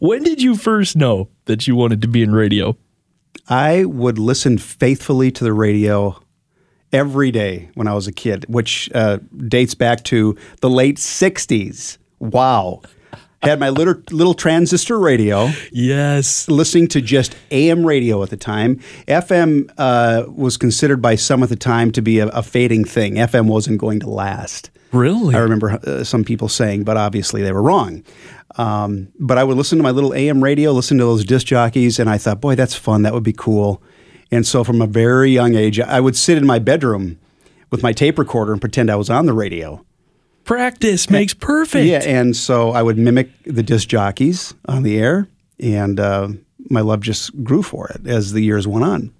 When did you first know that you wanted to be in radio? I would listen faithfully to the radio every day when I was a kid, which dates back to the late 60s. Wow. Had my little transistor radio. Yes. Listening to just AM radio at the time. FM was considered by some at the time to be a fading thing. FM wasn't going to last. Really? I remember some people saying, but obviously they were wrong. But I would listen to my little AM radio, listen to those disc jockeys, and I thought, boy, that's fun. That would be cool. And so from a very young age, I would sit in my bedroom with my tape recorder and pretend I was on the radio. Practice makes perfect. Yeah, and so I would mimic the disc jockeys on the air, and my love just grew for it as the years went on.